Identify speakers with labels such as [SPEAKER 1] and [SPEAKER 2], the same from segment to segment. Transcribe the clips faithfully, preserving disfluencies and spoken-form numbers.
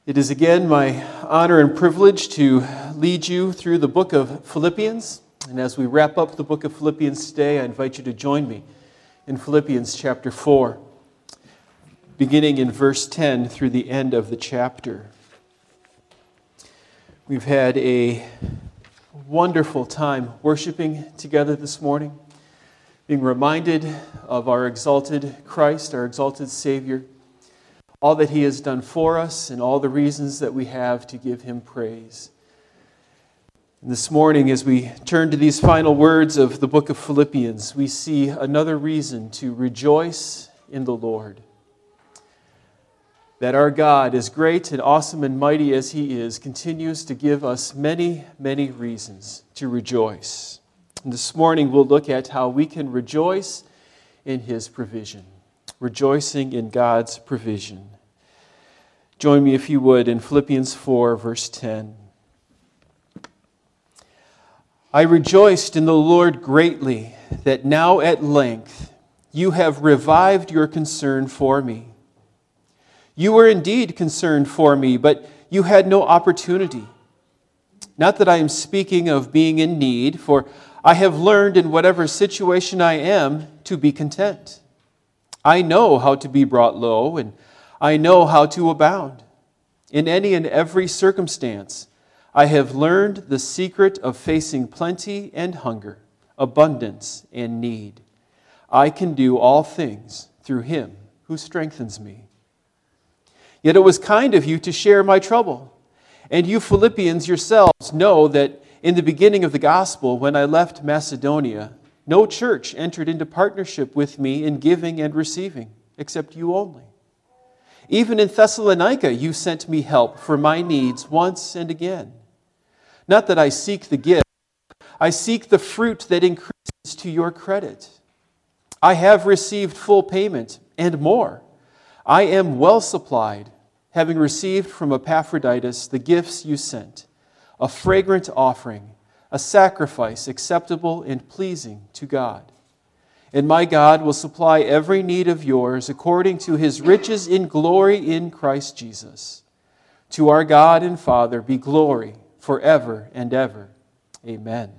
[SPEAKER 1] It is again my honor and privilege to lead you through the book of Philippians. And as we wrap up the book of Philippians today, I invite you to join me in Philippians chapter four, beginning in verse ten through the end of the chapter. We've had a wonderful time worshiping together this morning, being reminded of our exalted Christ, our exalted Savior, all that He has done for us and all the reasons that we have to give Him praise. And this morning, as we turn to these final words of the book of Philippians, we see another reason to rejoice in the Lord. That our God, as great and awesome and mighty as He is, continues to give us many, many reasons to rejoice. And this morning we'll look at how we can rejoice in His provision. Rejoicing in God's provision. Join me, if you would, in Philippians four, verse ten. I rejoiced in the Lord greatly that now at length you have revived your concern for me. You were indeed concerned for me, but you had no opportunity. Not that I am speaking of being in need, for I have learned in whatever situation I am to be content. I know how to be brought low, and I know how to abound. In any and every circumstance, I have learned the secret of facing plenty and hunger, abundance and need. I can do all things through Him who strengthens me. Yet it was kind of you to share my trouble. And you Philippians yourselves know that in the beginning of the gospel, when I left Macedonia, no church entered into partnership with me in giving and receiving, except you only. Even in Thessalonica, you sent me help for my needs once and again. Not that I seek the gift, I seek the fruit that increases to your credit. I have received full payment and more. I am well supplied, having received from Epaphroditus the gifts you sent, a fragrant offering, a sacrifice acceptable and pleasing to God. And my God will supply every need of yours according to His riches in glory in Christ Jesus. To our God and Father be glory forever and ever. Amen.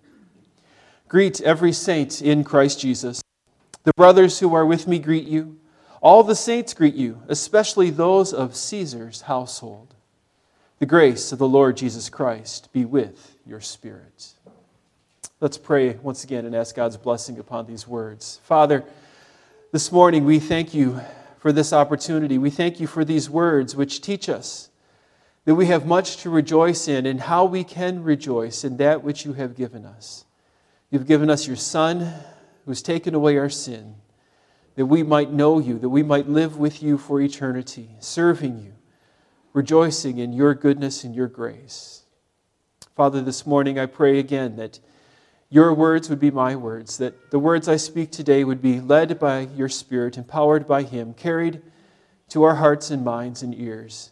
[SPEAKER 1] Greet every saint in Christ Jesus. The brothers who are with me greet you. All the saints greet you, especially those of Caesar's household. The grace of the Lord Jesus Christ be with your spirit. Let's pray once again and ask God's blessing upon these words. Father, this morning we thank you for this opportunity. We thank you for these words which teach us that we have much to rejoice in and how we can rejoice in that which you have given us. You've given us your Son who has taken away our sin, that we might know you, that we might live with you for eternity, serving you, rejoicing in your goodness and your grace. Father, this morning I pray again that your words would be my words, that the words I speak today would be led by your Spirit, empowered by Him, carried to our hearts and minds and ears,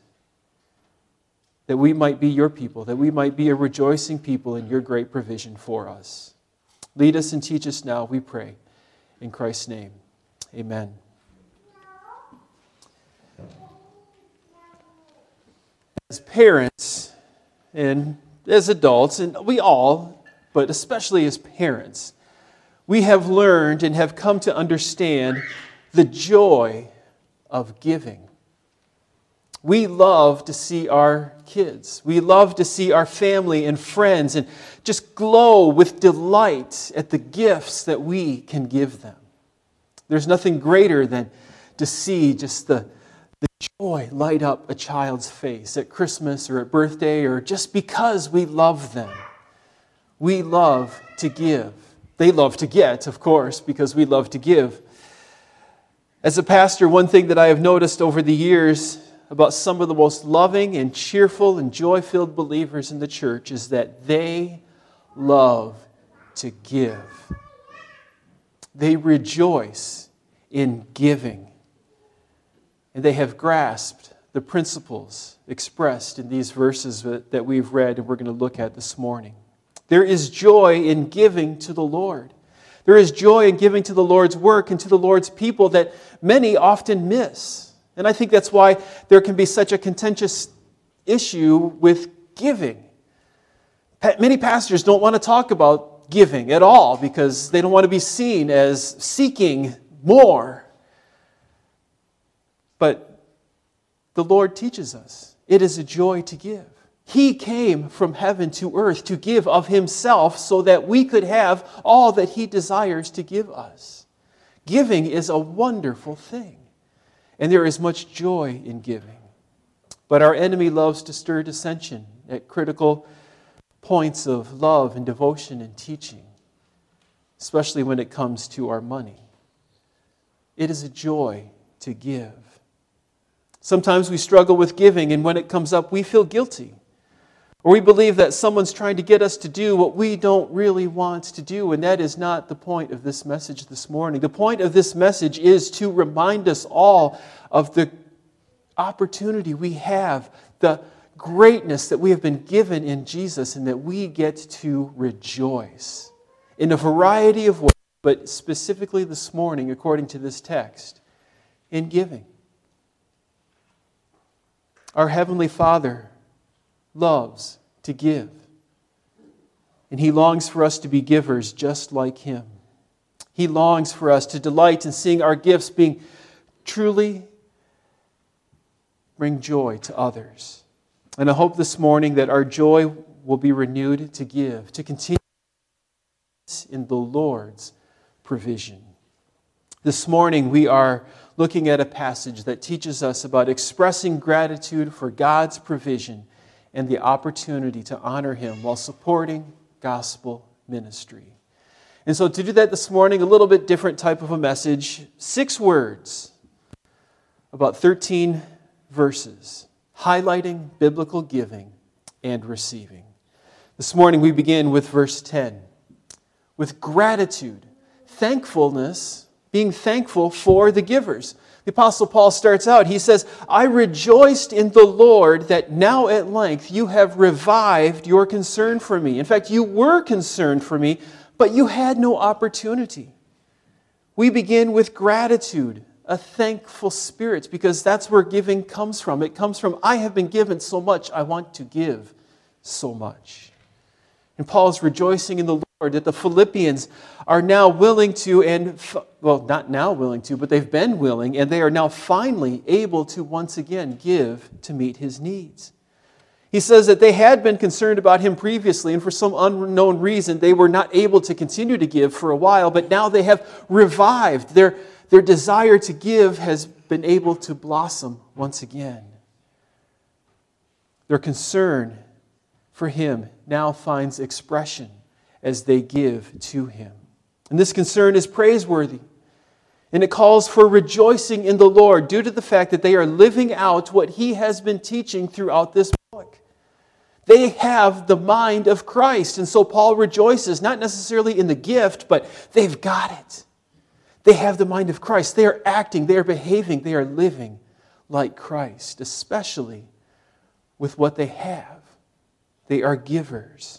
[SPEAKER 1] that we might be your people, that we might be a rejoicing people in your great provision for us. Lead us and teach us now, we pray. In Christ's name, amen. As parents and as adults, and we all, but especially as parents, we have learned and have come to understand the joy of giving. We love to see our kids. We love to see our family and friends and just glow with delight at the gifts that we can give them. There's nothing greater than to see just the The joy light up a child's face at Christmas or at birthday or just because we love them. We love to give. They love to get, of course, because we love to give. As a pastor, one thing that I have noticed over the years about some of the most loving and cheerful and joy-filled believers in the church is that they love to give. They rejoice in giving. And they have grasped the principles expressed in these verses that we've read and we're going to look at this morning. There is joy in giving to the Lord. There is joy in giving to the Lord's work and to the Lord's people that many often miss. And I think that's why there can be such a contentious issue with giving. Many pastors don't want to talk about giving at all because they don't want to be seen as seeking more. But the Lord teaches us it is a joy to give. He came from heaven to earth to give of Himself so that we could have all that He desires to give us. Giving is a wonderful thing, and there is much joy in giving. But our enemy loves to stir dissension at critical points of love and devotion and teaching, especially when it comes to our money. It is a joy to give. Sometimes we struggle with giving, and when it comes up, we feel guilty. Or we believe that someone's trying to get us to do what we don't really want to do, and that is not the point of this message this morning. The point of this message is to remind us all of the opportunity we have, the greatness that we have been given in Jesus, and that we get to rejoice in a variety of ways, but specifically this morning, according to this text, in giving. Our Heavenly Father loves to give, and He longs for us to be givers just like Him. He longs for us to delight in seeing our gifts being truly bring joy to others. And I hope this morning that our joy will be renewed to give, to continue in the Lord's provision. This morning we are looking at a passage that teaches us about expressing gratitude for God's provision and the opportunity to honor Him while supporting gospel ministry. And so to do that this morning, a little bit different type of a message, six words, about thirteen verses, highlighting biblical giving and receiving. This morning we begin with verse ten. With gratitude, thankfulness, being thankful for the givers. The Apostle Paul starts out, he says, I rejoiced in the Lord that now at length you have revived your concern for me. In fact, you were concerned for me, but you had no opportunity. We begin with gratitude, a thankful spirit, because that's where giving comes from. It comes from, I have been given so much, I want to give so much. And Paul is rejoicing in the Lord that the Philippians are now willing to, and well, not now willing to, but they've been willing, and they are now finally able to once again give to meet his needs. He says that they had been concerned about him previously, and for some unknown reason, they were not able to continue to give for a while, but now they have revived. Their, their desire to give has been able to blossom once again. Their concern for him now finds expression as they give to him. And this concern is praiseworthy. And it calls for rejoicing in the Lord due to the fact that they are living out what he has been teaching throughout this book. They have the mind of Christ. And so Paul rejoices, not necessarily in the gift, but they've got it. They have the mind of Christ. They are acting, they are behaving, they are living like Christ, especially with what they have. They are givers,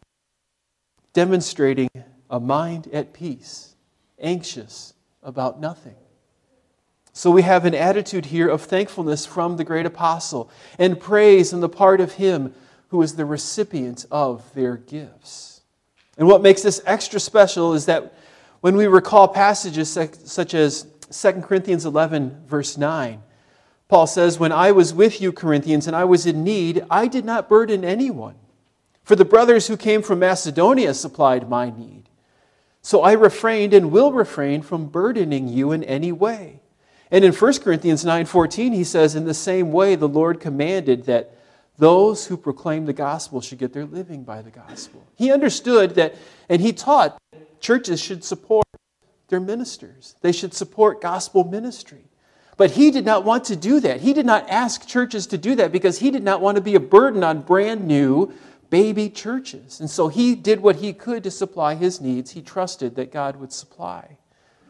[SPEAKER 1] demonstrating a mind at peace, anxious about nothing. So we have an attitude here of thankfulness from the great apostle and praise on the part of him who is the recipient of their gifts. And what makes this extra special is that when we recall passages such as Second Corinthians eleven, verse nine, Paul says, when I was with you, Corinthians, and I was in need, I did not burden anyone. For the brothers who came from Macedonia supplied my need. So I refrained and will refrain from burdening you in any way. And in First Corinthians nine fourteen, he says, in the same way the Lord commanded that those who proclaim the gospel should get their living by the gospel. He understood that, and he taught that churches should support their ministers. They should support gospel ministry. But he did not want to do that. He did not ask churches to do that because he did not want to be a burden on brand new baby churches. And so he did what he could to supply his needs. He trusted that God would supply.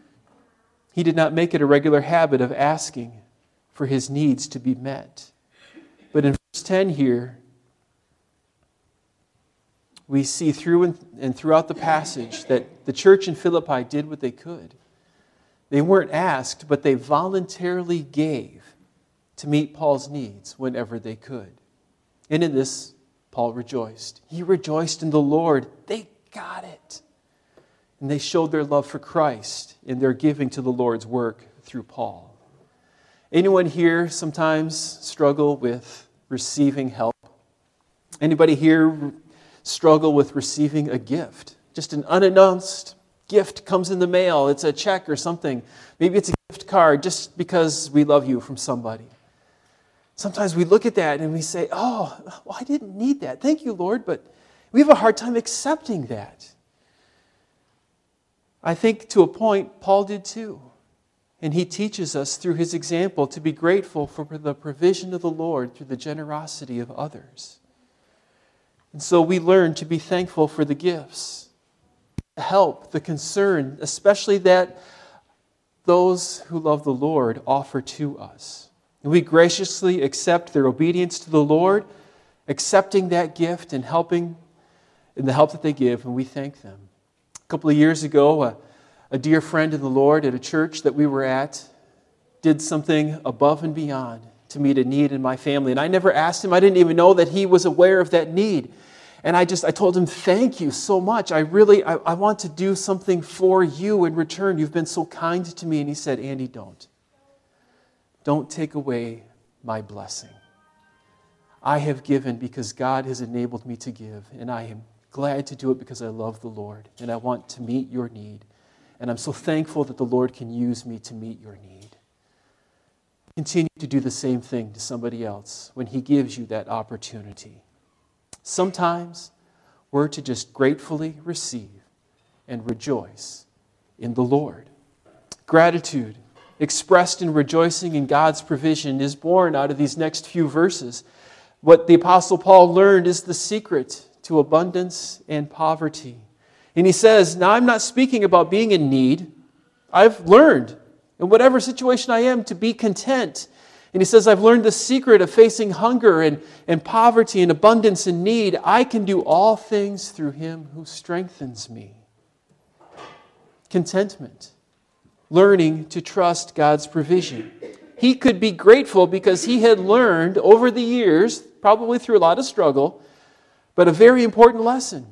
[SPEAKER 1] He did not make it a regular habit of asking for his needs to be met. But in verse ten here, we see through and throughout the passage that the church in Philippi did what they could. They weren't asked, but they voluntarily gave to meet Paul's needs whenever they could. And in this, Paul rejoiced. He rejoiced in the Lord. They got it. And they showed their love for Christ in their giving to the Lord's work through Paul. Anyone here sometimes struggle with receiving help? Anybody here struggle with receiving a gift? Just an unannounced gift comes in the mail. It's a check or something. Maybe it's a gift card just because we love you from somebody. Sometimes we look at that and we say, oh, well, I didn't need that. Thank you, Lord. But we have a hard time accepting that. I think to a point, Paul did too. And he teaches us through his example to be grateful for the provision of the Lord through the generosity of others. And so we learn to be thankful for the gifts, the help, the concern, especially that those who love the Lord offer to us. And we graciously accept their obedience to the Lord, accepting that gift and helping in the help that they give, and we thank them. A couple of years ago, a, a dear friend in the Lord at a church that we were at did something above and beyond to meet a need in my family. And I never asked him. I didn't even know that he was aware of that need. And I just, I told him, thank you so much. I really, I, I want to do something for you in return. You've been so kind to me. And he said, Andy, don't. Don't take away my blessing. I have given because God has enabled me to give. And I am glad to do it because I love the Lord. And I want to meet your need. And I'm so thankful that the Lord can use me to meet your need. Continue to do the same thing to somebody else when He gives you that opportunity. Sometimes we're to just gratefully receive and rejoice in the Lord. Gratitude expressed in rejoicing in God's provision is born out of these next few verses. What the Apostle Paul learned is the secret to abundance and poverty. And he says, now I'm not speaking about being in need. I've learned in whatever situation I am to be content. And he says, I've learned the secret of facing hunger and, and poverty and abundance and need. I can do all things through Him who strengthens me. Contentment. Learning to trust God's provision. He could be grateful because he had learned over the years, probably through a lot of struggle, but a very important lesson.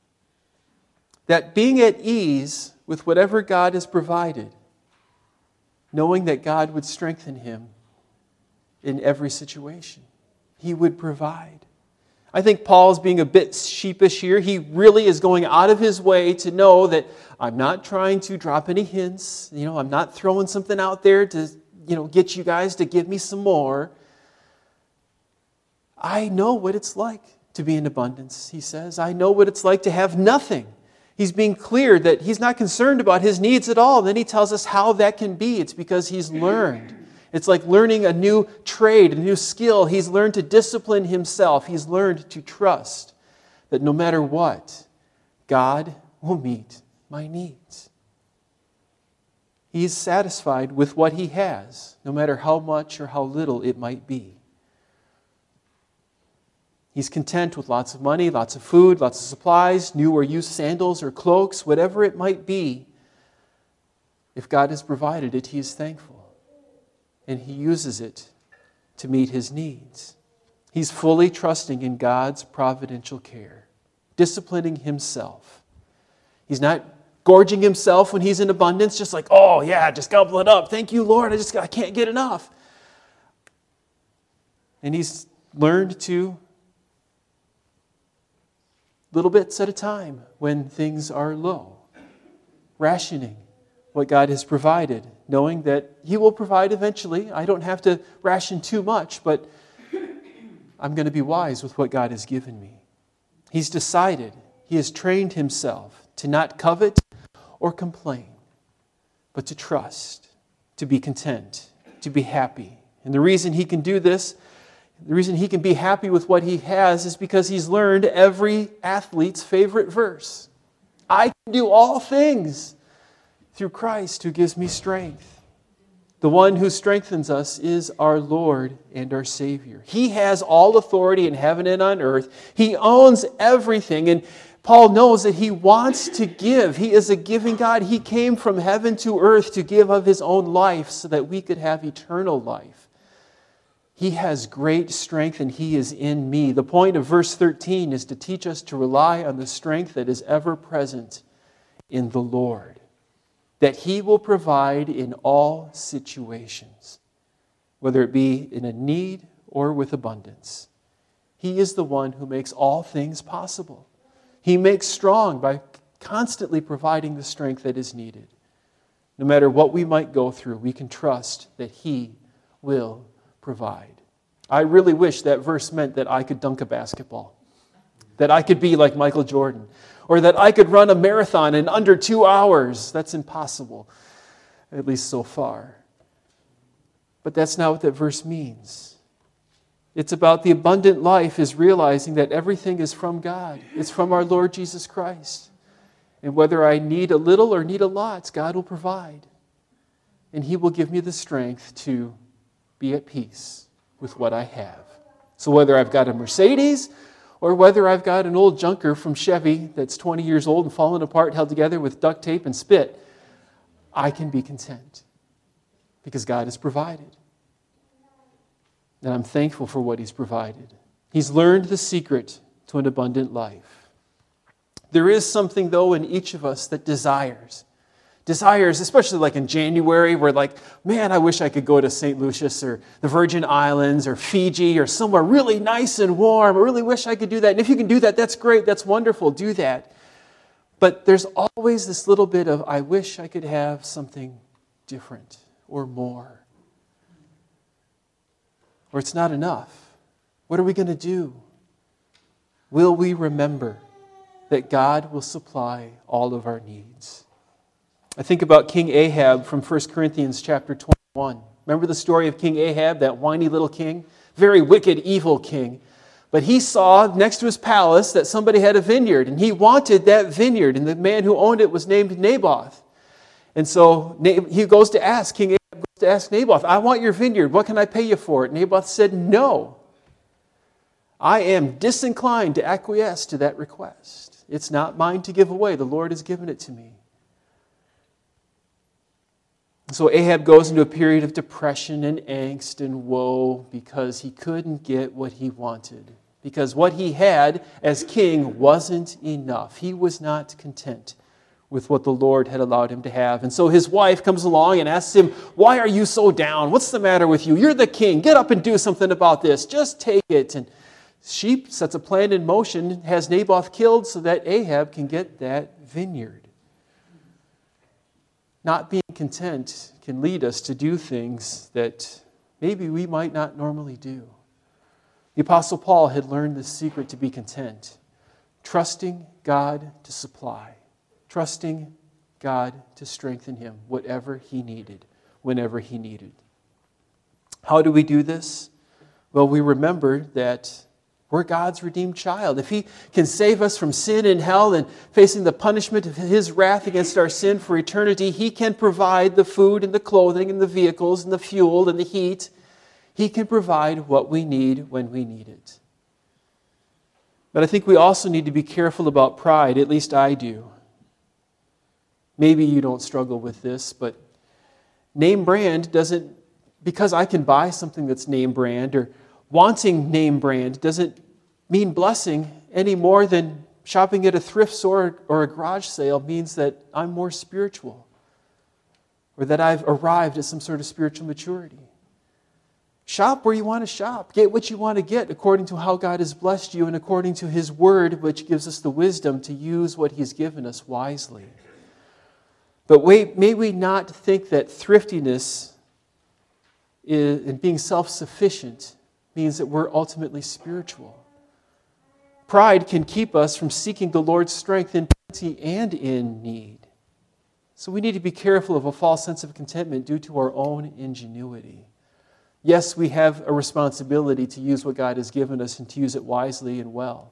[SPEAKER 1] That being at ease with whatever God has provided, knowing that God would strengthen him in every situation. He would provide. I think Paul's being a bit sheepish here. He really is going out of his way to know that I'm not trying to drop any hints. You know, I'm not throwing something out there to, you know, get you guys to give me some more. I know what it's like to be in abundance, he says. I know what it's like to have nothing. He's being clear that he's not concerned about his needs at all. Then he tells us how that can be. It's because he's learned. It's like learning a new trade, a new skill. He's learned to discipline himself. He's learned to trust that no matter what, God will meet my needs. He's satisfied with what he has, no matter how much or how little it might be. He's content with lots of money, lots of food, lots of supplies, new or used sandals or cloaks, whatever it might be. If God has provided it, he is thankful. And he uses it to meet his needs. He's fully trusting in God's providential care, disciplining himself. He's not gorging himself when he's in abundance, just like, oh yeah, just gobble it up. Thank you, Lord, I just I can't get enough. And he's learned to little bits at a time when things are low. Rationing what God has provided, knowing that he will provide eventually. I don't have to ration too much, but I'm going to be wise with what God has given me. He's decided, he has trained himself to not covet or complain, but to trust, to be content, to be happy. And the reason he can do this, the reason he can be happy with what he has is because he's learned every athlete's favorite verse. I can do all things through Christ who gives me strength. The one who strengthens us is our Lord and our Savior. He has all authority in heaven and on earth. He owns everything. And Paul knows that he wants to give. He is a giving God. He came from heaven to earth to give of his own life so that we could have eternal life. He has great strength and He is in me. The point of verse thirteen is to teach us to rely on the strength that is ever present in the Lord, that He will provide in all situations, whether it be in a need or with abundance. He is the one who makes all things possible. He makes strong by constantly providing the strength that is needed. No matter what we might go through, we can trust that He will provide. I really wish that verse meant that I could dunk a basketball, that I could be like Michael Jordan, or that I could run a marathon in under two hours. That's impossible, at least so far. But that's not what that verse means. It's about the abundant life is realizing that everything is from God. It's from our Lord Jesus Christ. And whether I need a little or need a lot, God will provide. And He will give me the strength to be at peace with what I have. So whether I've got a Mercedes or whether I've got an old junker from Chevy that's twenty years old and fallen apart, held together with duct tape and spit, I can be content because God has provided. And I'm thankful for what He's provided. He's learned the secret to an abundant life. There is something, though, in each of us that desires. Desires, especially like in January, we're like, man, I wish I could go to Saint Lucius or the Virgin Islands or Fiji or somewhere really nice and warm. I really wish I could do that. And if you can do that, that's great. That's wonderful. Do that. But there's always this little bit of, I wish I could have something different or more. Or it's not enough. What are we going to do? Will we remember that God will supply all of our needs? I think about King Ahab from First Corinthians chapter twenty-one. Remember the story of King Ahab, that whiny little king? Very wicked, evil king. But he saw next to his palace that somebody had a vineyard, and he wanted that vineyard, and the man who owned it was named Naboth. And so he goes to ask, King Ahab goes to ask Naboth, I want your vineyard. What can I pay you for it? Naboth said, no. I am disinclined to acquiesce to that request. It's not mine to give away. The Lord has given it to me. So Ahab goes into a period of depression and angst and woe because he couldn't get what he wanted. Because what he had as king wasn't enough. He was not content with what the Lord had allowed him to have. And so his wife comes along and asks him, why are you so down? What's the matter with you? You're the king. Get up and do something about this. Just take it. And she sets a plan in motion, has Naboth killed so that Ahab can get that vineyard. Not being content can lead us to do things that maybe we might not normally do. The Apostle Paul had learned the secret to be content. Trusting God to supply. Trusting God to strengthen him, whatever he needed, whenever he needed. How do we do this? Well, we remember that we're God's redeemed child. If He can save us from sin and hell and facing the punishment of His wrath against our sin for eternity, He can provide the food and the clothing and the vehicles and the fuel and the heat. He can provide what we need when we need it. But I think we also need to be careful about pride, at least I do. Maybe you don't struggle with this, but name brand doesn't, because I can buy something that's name brand or wanting name brand doesn't mean blessing any more than shopping at a thrift store or a garage sale means that I'm more spiritual or that I've arrived at some sort of spiritual maturity. Shop where you want to shop. Get what you want to get according to how God has blessed you and according to His Word, which gives us the wisdom to use what He's given us wisely. But wait, may we not think that thriftiness is, and being self-sufficient means that we're ultimately spiritual. Pride can keep us from seeking the Lord's strength in plenty and in need. So we need to be careful of a false sense of contentment due to our own ingenuity. Yes, we have a responsibility to use what God has given us and to use it wisely and well.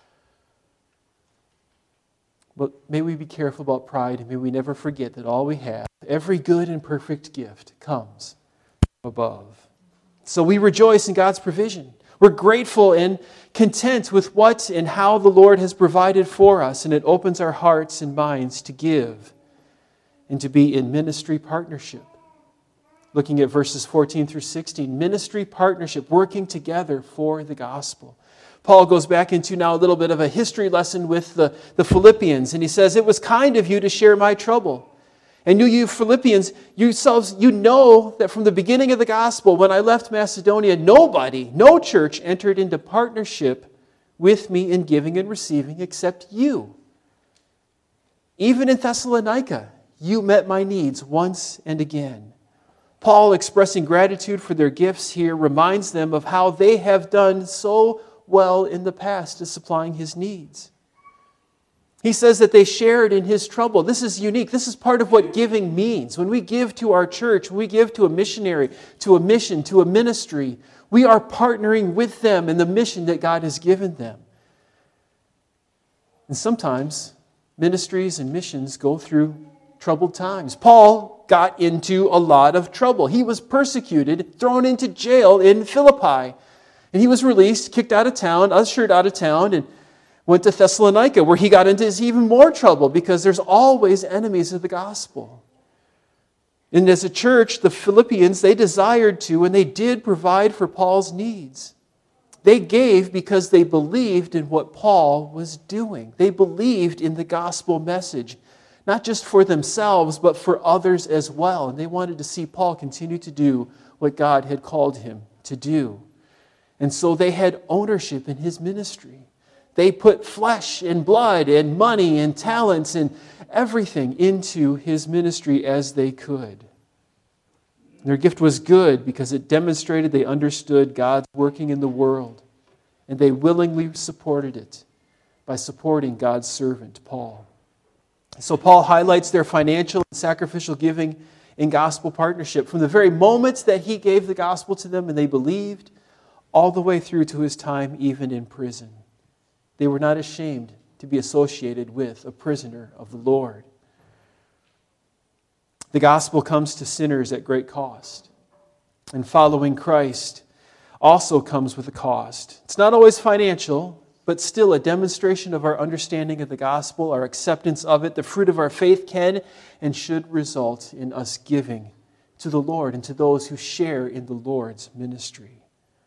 [SPEAKER 1] But may we be careful about pride, and may we never forget that all we have, every good and perfect gift, comes from above. So we rejoice in God's provision. We're grateful and content with what and how the Lord has provided for us, and it opens our hearts and minds to give and to be in ministry partnership. Looking at verses fourteen through sixteen, ministry partnership, working together for the gospel. Paul goes back into now a little bit of a history lesson with the, the Philippians, and he says, "It was kind of you to share my trouble. And you, you Philippians, yourselves, you know that from the beginning of the gospel, when I left Macedonia, nobody, no church entered into partnership with me in giving and receiving except you. Even in Thessalonica, you met my needs once and again." Paul, expressing gratitude for their gifts here, reminds them of how they have done so well in the past at supplying his needs. He says that they shared in his trouble. This is unique. This is part of what giving means. When we give to our church, when we give to a missionary, to a mission, to a ministry, we are partnering with them in the mission that God has given them. And sometimes ministries and missions go through troubled times. Paul got into a lot of trouble. He was persecuted, thrown into jail in Philippi. And he was released, kicked out of town, ushered out of town, and went to Thessalonica, where he got into even more trouble because there's always enemies of the gospel. And as a church, the Philippians, they desired to and they did provide for Paul's needs. They gave because they believed in what Paul was doing. They believed in the gospel message, not just for themselves, but for others as well. And they wanted to see Paul continue to do what God had called him to do. And so they had ownership in his ministry. They put flesh and blood and money and talents and everything into his ministry as they could. Their gift was good because it demonstrated they understood God's working in the world, and they willingly supported it by supporting God's servant, Paul. So Paul highlights their financial and sacrificial giving in gospel partnership from the very moments that he gave the gospel to them and they believed, all the way through to his time even in prison. They were not ashamed to be associated with a prisoner of the Lord. The gospel comes to sinners at great cost. And following Christ also comes with a cost. It's not always financial, but still a demonstration of our understanding of the gospel, our acceptance of it. The fruit of our faith can and should result in us giving to the Lord and to those who share in the Lord's ministry.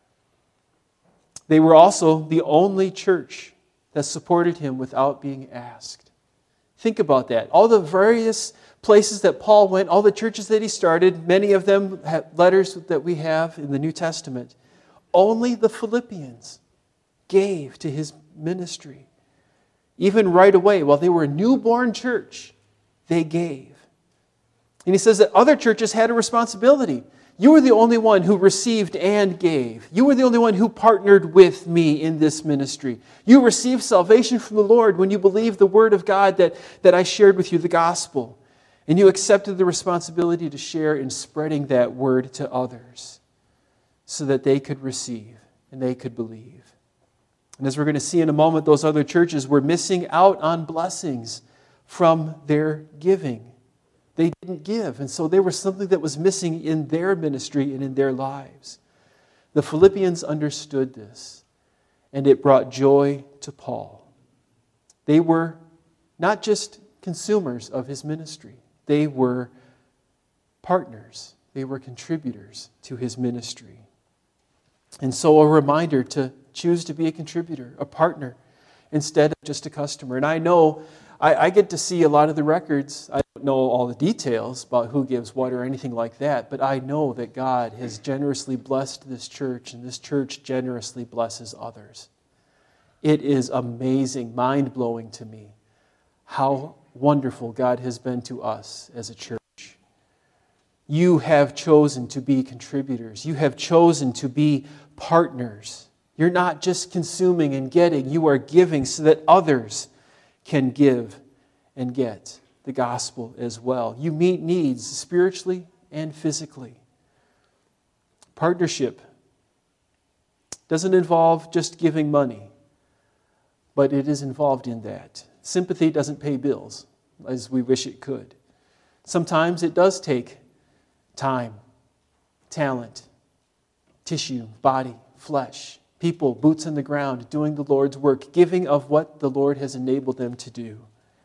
[SPEAKER 1] They were also the only church that supported him without being asked. Think about that. All the various places that Paul went, all the churches that he started, many of them have letters that we have in the New Testament. Only the Philippians gave to his ministry. Even right away, while they were a newborn church, they gave. And he says that other churches had a responsibility. You were the only one who received and gave. You were the only one who partnered with me in this ministry. You received salvation from the Lord when you believed the word of God that, that I shared with you, the gospel. And you accepted the responsibility to share in spreading that word to others so that they could receive and they could believe. And as we're going to see in a moment, those other churches were missing out on blessings from their giving. They didn't give, and so there was something that was missing in their ministry and in their lives. The Philippians understood this, and it brought joy to Paul. They were not just consumers of his ministry. They were partners. They were contributors to his ministry. And so a reminder to choose to be a contributor, a partner, instead of just a customer. And I know I, I get to see a lot of the records. I don't know all the details about who gives what or anything like that, but I know that God has generously blessed this church, and this church generously blesses others. It is amazing, mind-blowing to me how wonderful God has been to us as a church. You have chosen to be contributors. You have chosen to be partners. You're not just consuming and getting, you are giving so that others can give and get the gospel as well. You meet needs spiritually and physically. Partnership doesn't involve just giving money, but it is involved in that. Sympathy doesn't pay bills as we wish it could. Sometimes it does take time, talent, tissue, body, flesh, people, boots on the ground, doing the Lord's work, giving of what the Lord has enabled them to do.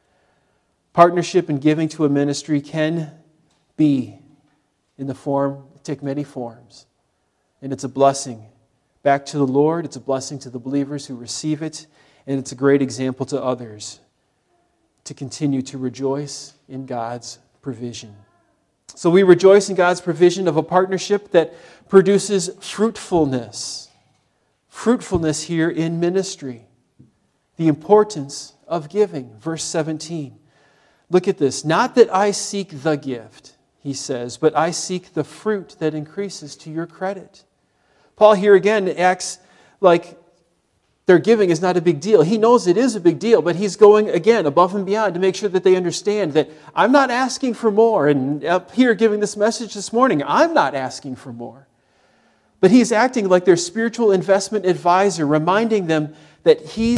[SPEAKER 1] Partnership and giving to a ministry can be in the form, take many forms. And it's a blessing back to the Lord. It's a blessing to the believers who receive it. And it's a great example to others to continue to rejoice in God's provision. So we rejoice in God's provision of a partnership that produces fruitfulness. Fruitfulness here in ministry. The importance of giving. Verse seventeen. Look at this. Not that I seek the gift, he says, but I seek the fruit that increases to your credit. Paul here again acts like their giving is not a big deal. He knows it is a big deal, but he's going again above and beyond to make sure that they understand that I'm not asking for more. And up here giving this message this morning, I'm not asking for more. But he's acting like their spiritual investment advisor, reminding them that he's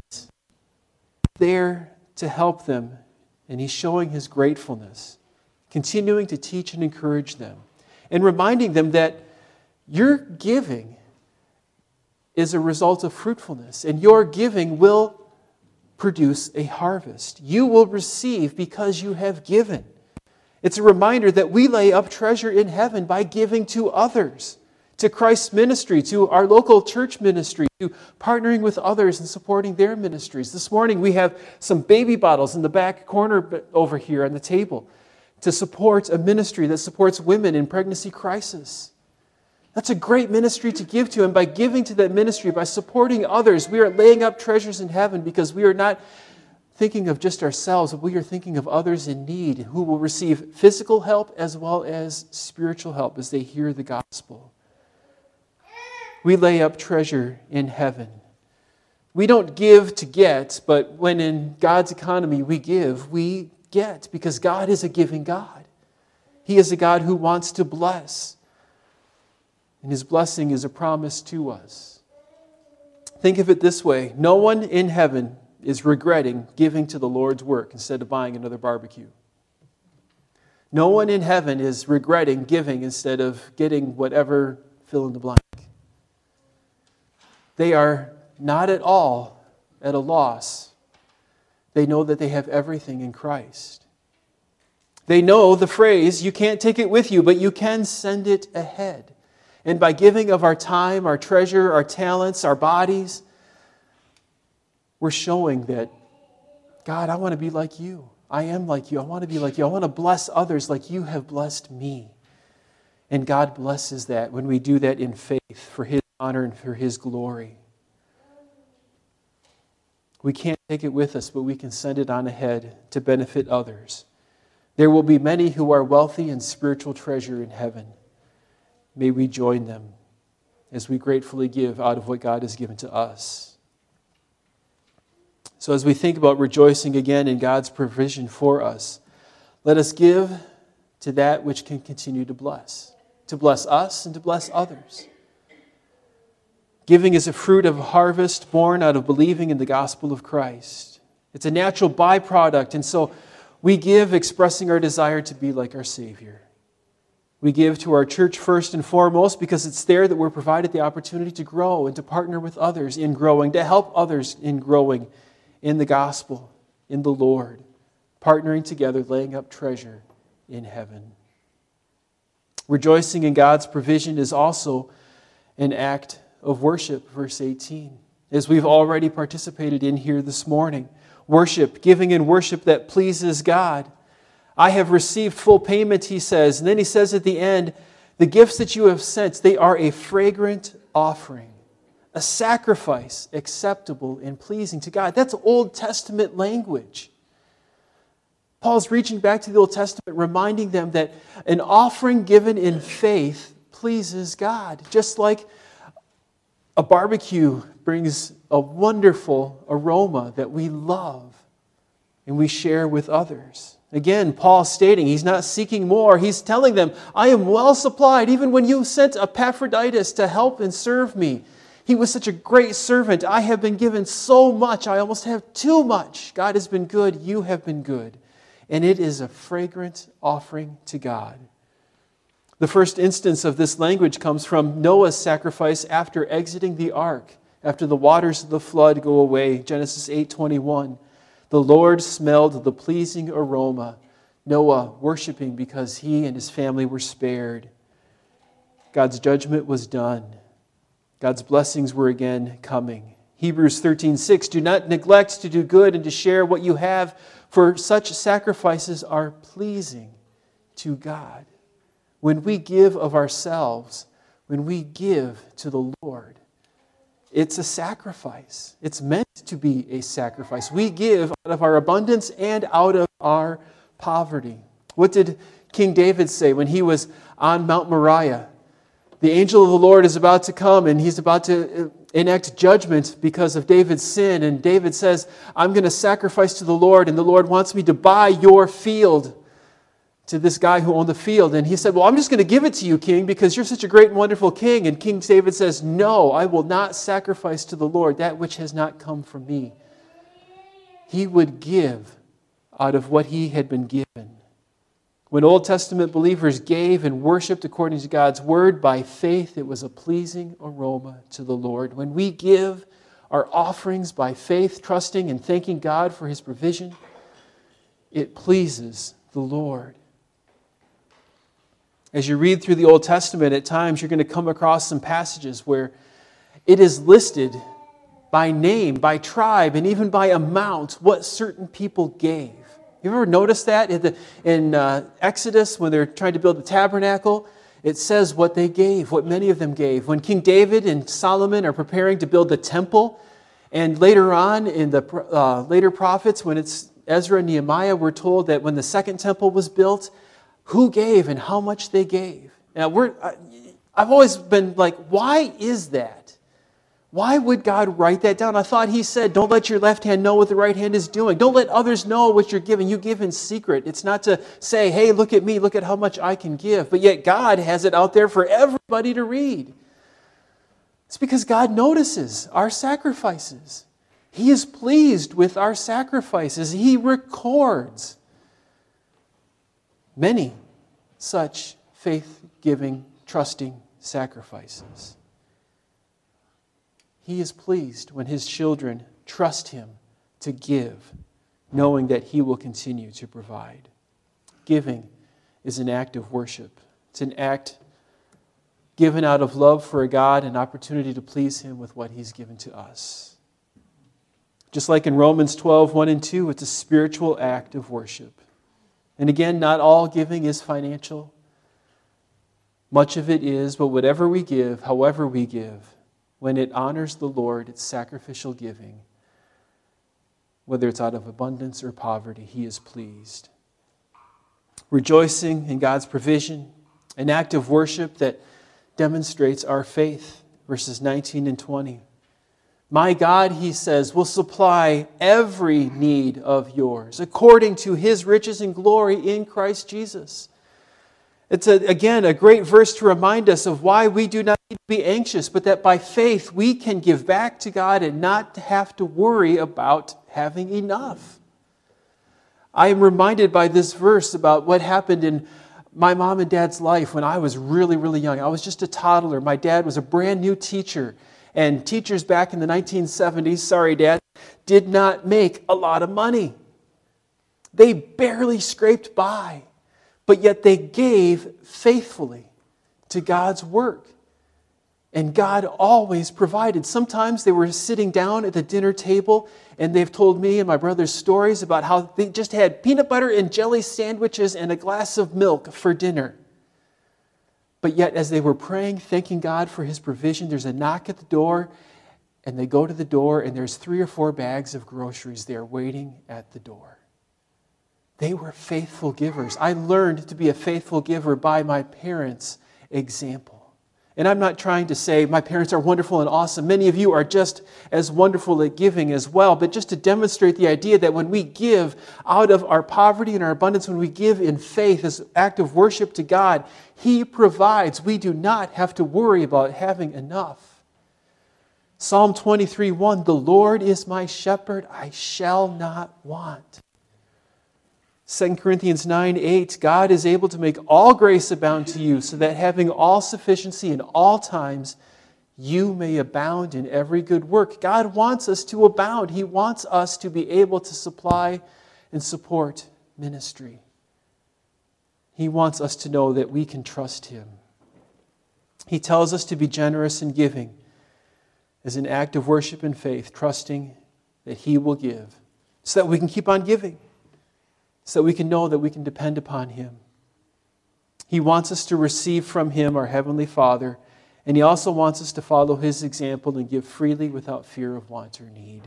[SPEAKER 1] there to help them. And he's showing his gratefulness, continuing to teach and encourage them, and reminding them that your giving is a result of fruitfulness, and your giving will produce a harvest. You will receive because you have given. It's a reminder that we lay up treasure in heaven by giving to others, to Christ's ministry, to our local church ministry, to partnering with others and supporting their ministries. This morning we have some baby bottles in the back corner over here on the table to support a ministry that supports women in pregnancy crisis. That's a great ministry to give to, and by giving to that ministry, by supporting others, we are laying up treasures in heaven because we are not thinking of just ourselves, but we are thinking of others in need who will receive physical help as well as spiritual help as they hear the gospel. We lay up treasure in heaven. We don't give to get, but when in God's economy we give, we get because God is a giving God. He is a God who wants to bless. And His blessing is a promise to us. Think of it this way. No one in heaven is regretting giving to the Lord's work instead of buying another barbecue. No one in heaven is regretting giving instead of getting whatever fill in the blank. They are not at all at a loss. They know that they have everything in Christ. They know the phrase, you can't take it with you, but you can send it ahead. And by giving of our time, our treasure, our talents, our bodies, we're showing that, God, I want to be like you. I am like you. I want to be like you. I want to bless others like you have blessed me. And God blesses that when we do that in faith for His honor and for His glory. We can't take it with us, but we can send it on ahead to benefit others. There will be many who are wealthy in spiritual treasure in heaven. May we join them as we gratefully give out of what God has given to us. So as we think about rejoicing again in God's provision for us, let us give to that which can continue to bless, to bless us and to bless others. Giving is a fruit of a harvest born out of believing in the gospel of Christ. It's a natural byproduct, and so we give expressing our desire to be like our Savior. We give to our church first and foremost because it's there that we're provided the opportunity to grow and to partner with others in growing, to help others in growing in the gospel, in the Lord, partnering together, laying up treasure in heaven. Rejoicing in God's provision is also an act of worship, verse eighteen, as we've already participated in here this morning. Worship, giving in worship that pleases God. I have received full payment, he says. And then he says at the end, the gifts that you have sent, they are a fragrant offering, a sacrifice acceptable and pleasing to God. That's Old Testament language. Paul's reaching back to the Old Testament, reminding them that an offering given in faith pleases God. Just like a barbecue brings a wonderful aroma that we love and we share with others. Again, Paul stating he's not seeking more. He's telling them, I am well supplied. Even when you sent Epaphroditus to help and serve me, he was such a great servant. I have been given so much. I almost have too much. God has been good. You have been good. And it is a fragrant offering to God. The first instance of this language comes from Noah's sacrifice after exiting the ark, after the waters of the flood go away. Genesis eight twenty-one. The Lord smelled the pleasing aroma, Noah worshiping because he and his family were spared. God's judgment was done. God's blessings were again coming. Hebrews thirteen six, do not neglect to do good and to share what you have, for such sacrifices are pleasing to God. When we give of ourselves, when we give to the Lord, it's a sacrifice. It's meant to be a sacrifice. We give out of our abundance and out of our poverty. What did King David say when he was on Mount Moriah? The angel of the Lord is about to come and he's about to enact judgment because of David's sin. And David says, I'm going to sacrifice to the Lord, and the Lord wants me to buy your field, to this guy who owned the field. And he said, well, I'm just going to give it to you, king, because you're such a great and wonderful king. And King David says, no, I will not sacrifice to the Lord that which has not come from me. He would give out of what he had been given. When Old Testament believers gave and worshiped according to God's word by faith, it was a pleasing aroma to the Lord. When we give our offerings by faith, trusting and thanking God for his provision, it pleases the Lord. As you read through the Old Testament, at times you're going to come across some passages where it is listed by name, by tribe, and even by amount what certain people gave. You ever noticed that? In, the, in uh, Exodus, when they're trying to build the tabernacle, it says what they gave, what many of them gave. When King David and Solomon are preparing to build the temple, and later on in the uh, later prophets, when it's Ezra and Nehemiah, we're told that when the second temple was built, who gave and how much they gave. Now, we're, I've always been like, why is that? Why would God write that down? I thought he said, don't let your left hand know what the right hand is doing. Don't let others know what you're giving. You give in secret. It's not to say, hey, look at me, look at how much I can give. But yet God has it out there for everybody to read. It's because God notices our sacrifices. He is pleased with our sacrifices. He records many such faith-giving, trusting sacrifices. He is pleased when his children trust him to give, knowing that he will continue to provide. Giving is an act of worship. It's an act given out of love for a God, an opportunity to please him with what he's given to us. Just like in Romans twelve, one and two, it's a spiritual act of worship. And again, not all giving is financial. Much of it is, but whatever we give, however we give, when it honors the Lord, it's sacrificial giving. Whether it's out of abundance or poverty, he is pleased. Rejoicing in God's provision, an act of worship that demonstrates our faith. Verses nineteen and twenty. My God, he says, will supply every need of yours according to his riches and glory in Christ Jesus. It's, a, again, a great verse to remind us of why we do not need to be anxious, but that by faith we can give back to God and not have to worry about having enough. I am reminded by this verse about what happened in my mom and dad's life when I was really, really young. I was just a toddler. My dad was a brand new teacher. And teachers back in the nineteen seventies, sorry, Dad, did not make a lot of money. They barely scraped by. But yet they gave faithfully to God's work. And God always provided. Sometimes they were sitting down at the dinner table and they've told me and my brother's stories about how they just had peanut butter and jelly sandwiches and a glass of milk for dinner. But yet as they were praying, thanking God for his provision, there's a knock at the door and they go to the door and there's three or four bags of groceries there waiting at the door. They were faithful givers. I learned to be a faithful giver by my parents' example. And I'm not trying to say my parents are wonderful and awesome. Many of you are just as wonderful at giving as well. But just to demonstrate the idea that when we give out of our poverty and our abundance, when we give in faith as an act of worship to God, he provides. We do not have to worry about having enough. Psalm twenty-three, one, the Lord is my shepherd, I shall not want. Second Corinthians nine, eight, God is able to make all grace abound to you, so that having all sufficiency in all times, you may abound in every good work. God wants us to abound. He wants us to be able to supply and support ministry. He wants us to know that we can trust him. He tells us to be generous in giving as an act of worship and faith, trusting that He will give, so that we can keep on giving, so that we can know that we can depend upon Him. He wants us to receive from Him, our Heavenly Father, and He also wants us to follow His example and give freely without fear of want or need.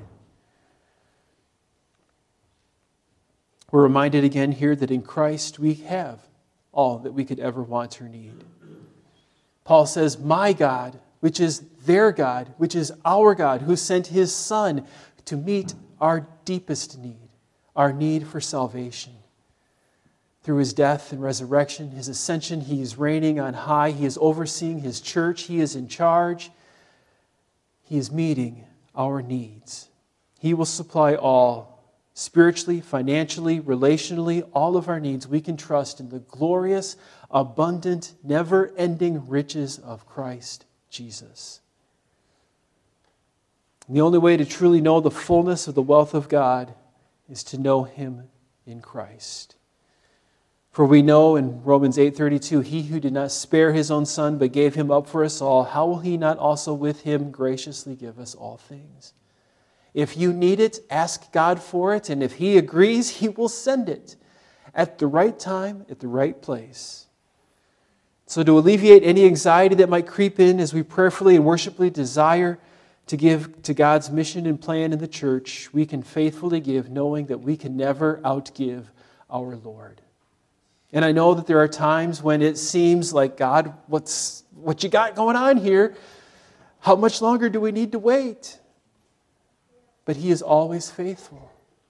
[SPEAKER 1] We're reminded again here that in Christ we have all that we could ever want or need. Paul says, my God, which is their God, which is our God, who sent His Son to meet our deepest need, our need for salvation. Through His death and resurrection, His ascension, He is reigning on high. He is overseeing His church. He is in charge. He is meeting our needs. He will supply all, spiritually, financially, relationally, all of our needs. We can trust in the glorious, abundant, never-ending riches of Christ Jesus. And the only way to truly know the fullness of the wealth of God is to know Him in Christ. For we know in Romans eight thirty-two, He who did not spare His own Son, but gave Him up for us all, how will He not also with Him graciously give us all things? If you need it, ask God for it, and if He agrees, He will send it at the right time, at the right place. So to alleviate any anxiety that might creep in as we prayerfully and worshipfully desire to give to God's mission and plan in the church, we can faithfully give, knowing that we can never outgive our Lord. And I know that there are times when it seems like, God, what's what you got going on here? How much longer do we need to wait? But He is always faithful.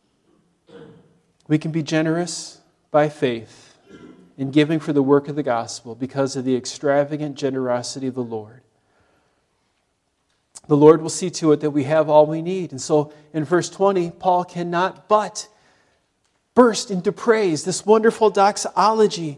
[SPEAKER 1] We can be generous by faith in giving for the work of the gospel because of the extravagant generosity of the Lord. The Lord will see to it that we have all we need. And so in verse twenty, Paul cannot but burst into praise, this wonderful doxology.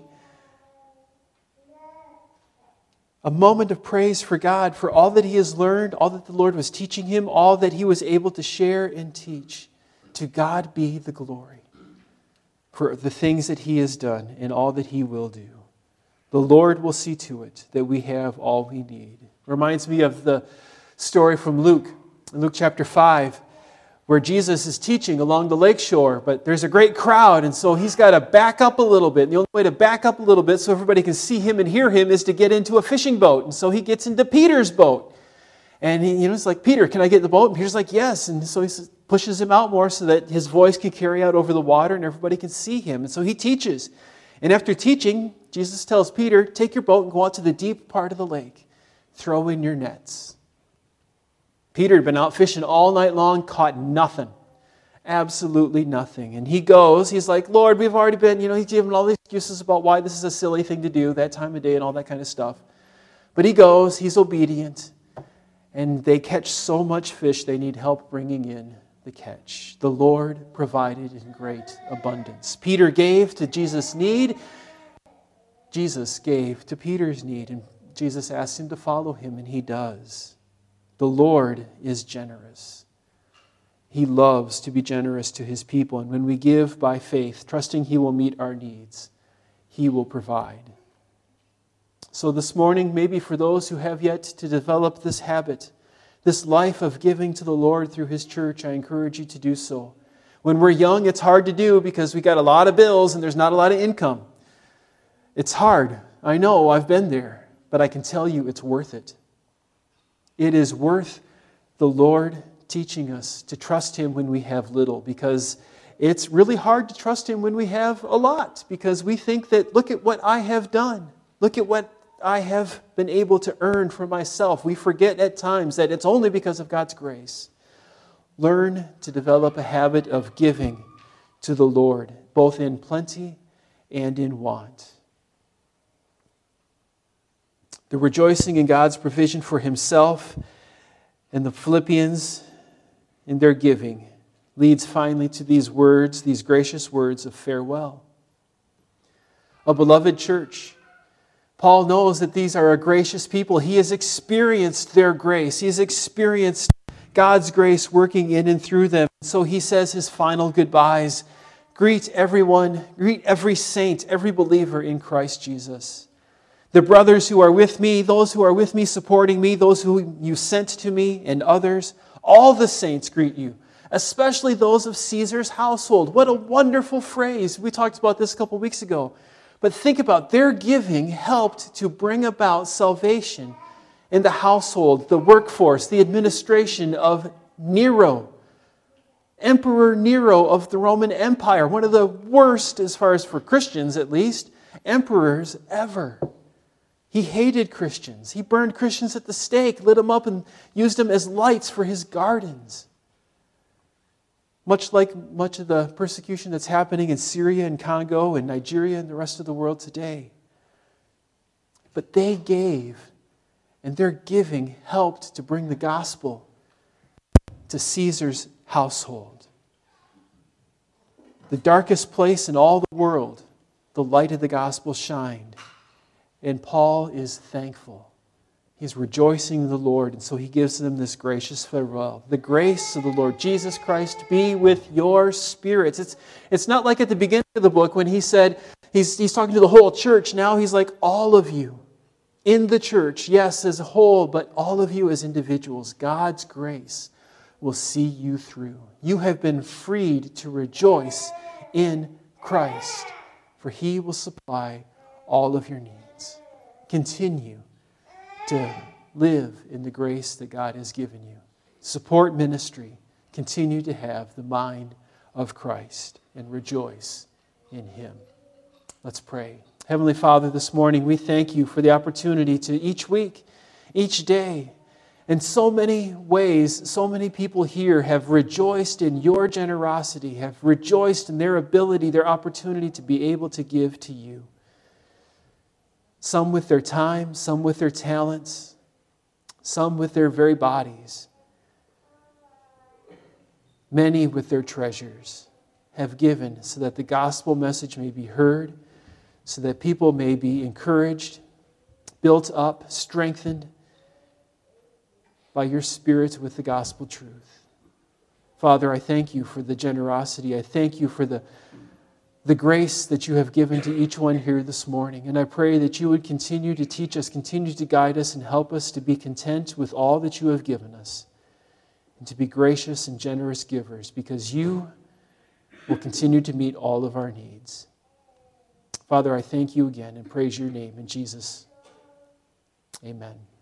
[SPEAKER 1] A moment of praise for God, for all that he has learned, all that the Lord was teaching him, all that he was able to share and teach. To God be the glory for the things that He has done and all that He will do. The Lord will see to it that we have all we need. Reminds me of the story from Luke, in Luke chapter five, where Jesus is teaching along the lakeshore, but there's a great crowd, and so He's got to back up a little bit. And the only way to back up a little bit so everybody can see Him and hear Him is to get into a fishing boat. And so He gets into Peter's boat. And he, you know, it's like, Peter, can I get in the boat? And Peter's like, yes. And so He pushes him out more so that his voice can carry out over the water and everybody can see him. And so He teaches. And after teaching, Jesus tells Peter, take your boat and go out to the deep part of the lake. Throw in your nets. Peter had been out fishing all night long, caught nothing. Absolutely nothing. And he goes, he's like, Lord, we've already been, you know, he's giving all these excuses about why this is a silly thing to do, that time of day and all that kind of stuff. But he goes, he's obedient, and they catch so much fish they need help bringing in the catch. The Lord provided in great abundance. Peter gave to Jesus' need. Jesus gave to Peter's need, and Jesus asked him to follow Him, and he does. The Lord is generous. He loves to be generous to His people. And when we give by faith, trusting He will meet our needs, He will provide. So this morning, maybe for those who have yet to develop this habit, this life of giving to the Lord through His church, I encourage you to do so. When we're young, it's hard to do because we got a lot of bills and there's not a lot of income. It's hard. I know, I've been there. But I can tell you it's worth it. It is worth the Lord teaching us to trust Him when we have little, because it's really hard to trust Him when we have a lot, because we think that, look at what I have done. Look at what I have been able to earn for myself. We forget at times that it's only because of God's grace. Learn to develop a habit of giving to the Lord, both in plenty and in want. The rejoicing in God's provision for Himself and the Philippians in their giving leads finally to these words, these gracious words of farewell. A beloved church, Paul knows that these are a gracious people. He has experienced their grace. He has experienced God's grace working in and through them. So he says his final goodbyes. Greet everyone, greet every saint, every believer in Christ Jesus. The brothers who are with me, those who are with me supporting me, those who you sent to me, and others, all the saints greet you, especially those of Caesar's household. What a wonderful phrase. We talked about this a couple weeks ago. But think about their giving helped to bring about salvation in the household, the workforce, the administration of Nero, Emperor Nero of the Roman Empire, one of the worst, as far as for Christians at least, emperors ever. He hated Christians. He burned Christians at the stake, lit them up and used them as lights for his gardens. Much like much of the persecution that's happening in Syria and Congo and Nigeria and the rest of the world today. But they gave, and their giving helped to bring the gospel to Caesar's household. The darkest place in all the world, the light of the gospel shined. And Paul is thankful. He's rejoicing in the Lord, and so he gives them this gracious farewell. The grace of the Lord Jesus Christ be with your spirits. It's, it's not like at the beginning of the book when he said, he's, he's talking to the whole church. Now he's like, all of you in the church, yes, as a whole, but all of you as individuals, God's grace will see you through. You have been freed to rejoice in Christ, for he will supply all of your needs. Continue to live in the grace that God has given you. Support ministry. Continue to have the mind of Christ and rejoice in him. Let's pray. Heavenly Father, this morning we thank you for the opportunity to each week, each day, in so many ways, so many people here have rejoiced in your generosity, have rejoiced in their ability, their opportunity to be able to give to you. Some with their time, some with their talents, some with their very bodies. Many with their treasures have given so that the gospel message may be heard, so that people may be encouraged, built up, strengthened by your Spirit with the gospel truth. Father, I thank you for the generosity. I thank you for the the grace that you have given to each one here this morning. And I pray that you would continue to teach us, continue to guide us, and help us to be content with all that you have given us, and to be gracious and generous givers, because you will continue to meet all of our needs. Father, I thank you again and praise your name in Jesus. Amen.